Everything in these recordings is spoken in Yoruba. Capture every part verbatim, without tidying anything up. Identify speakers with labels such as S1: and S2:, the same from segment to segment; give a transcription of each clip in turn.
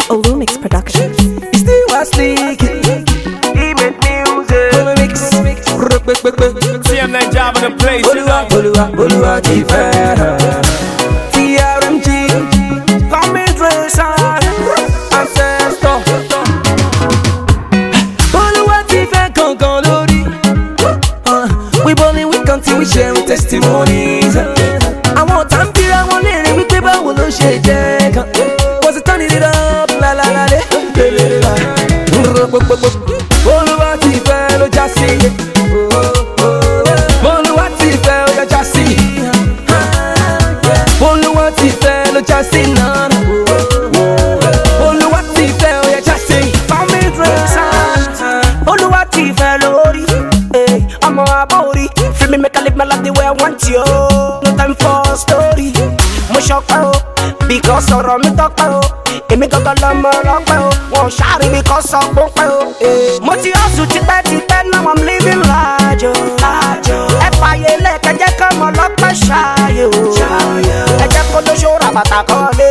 S1: Olumix Productions.
S2: He still was sneaking. He made music. Olumix.
S3: C M nine job in the place.
S2: Olua, Olua, Olua, Tifera. T R M G. Commitration. Ancestor. Olua, Tifera, Kankan Lori. We ballin', we continue, we sharing testimonies. I want time to I want it, we keep on with shit. Was it turning it up? La la la la. Olua Tifera, lo just sing it. Olua Tifera, lo just sing it. Olua Tifera, lo just sing it. Olua Tifera, lo just sing it. Family dress. Olua Tifera, Lori. Hey, I'm a body. Free me, make I live my life the way I want you. No time for a story. Mo shock out because ọ̀rọ̀ mi tọ́pẹ́ o. Èmi gangan lọmọ ọlọ́pẹ́ o. Wọ́n ṣàrí mi kọ́ sọ pọ́pẹ́ o. Mo ti hustle tipẹ́tipẹ́ náà I'm living large o. Ẹ fàyè lẹ́kẹ̀ jẹ́ kọ́mọ ọlọ́pẹ́ ṣáàyè o. Ẹ jẹ́ kó lóṣù ra bàtà kọ́lé.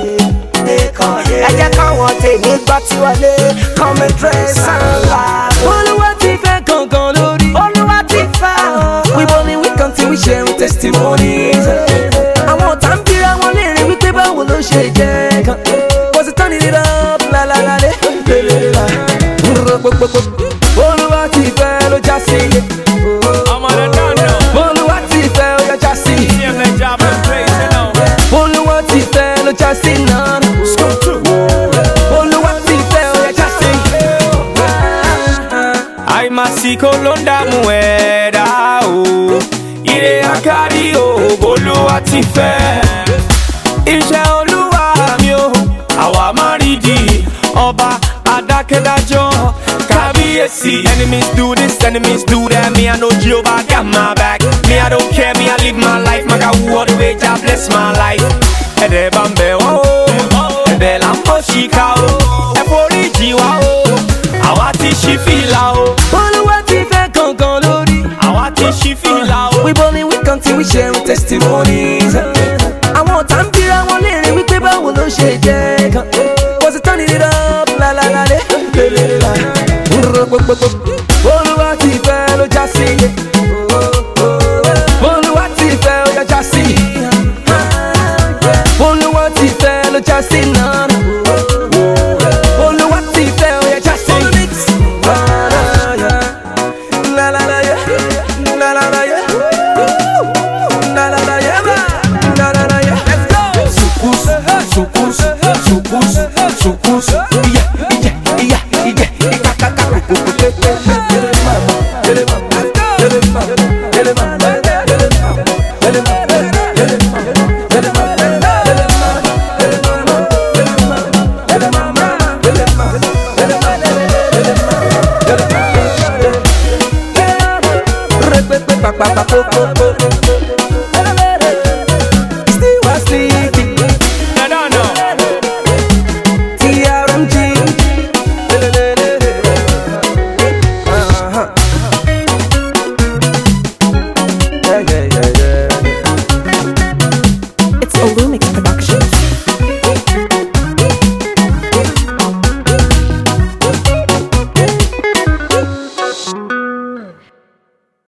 S2: Ẹ jẹ́ káwọn tèmi gbọ́ tí wọlé. Come and dress and laugh. Olúwa Tifera Kankan Lori. Olúwa Tifera. We ballin', we continue, we sharing testimonies. Àwọn tá ń bíra wọn léèrè wípé báwo ló ṣe jẹ́ kan. Was it turning it up? La la la le. Olúwa Tifera, ló já sí.
S3: I'm on the down now.
S2: Olúwa Tifera, ló já sí.
S3: C M nine job in the place, you know.
S2: Olúwa Tifera, ló já sí náà. Olúwa Tifera, ló já sí.
S3: Ai masiko londa mueda o. Ire akari o. Olúwa Tifera. Iṣẹ́ Olúwa mi o. Àwa máa rí di ọba adákẹ́dájọ́ kábíyèsí. Enemies do this, enemies do that. Me I know Jehovah got my back. Me I don't care, me I live my life. Maga who all the way, God bless my life. Ẹ̀dẹ̀ bá ń bẹ̀ wá o. Ẹ̀bẹ̀ là ń bọ̀ ṣìkà o. Ẹ forí jì wá o. Àwa ti ṣí fìlà o.
S2: Olúwa Tifera Kankan Lori.
S3: Àwa ti ṣí fìlà o.
S2: We ballin', we continue, we sharing testimonies. Àwọn tá ń bíra wọn léèrè wípé báwo ló ṣe jẹ́ kan. Was it turning it up? La la la le. Olúwa Tifera, ló já sí. Olúwa Tifera, ló já sí. Olúwa Tifera, ló já sí náà. Olúwa Tifera, ló já sí. La la la yeah. La la la yeah. La la la yeah. La la la yeah. Let's go. Sukus, sukus, sukus, sukus. Yeah, yeah, yeah, yeah. Ikakaka. Mama, ele mama, ele mama, ele mama, ele mama, ele mama, ele mama, ele mama, ele mama, ele mama, ele mama, ele mama, ele mama, ele mama, ele mama. Repete pa pa pa po po po.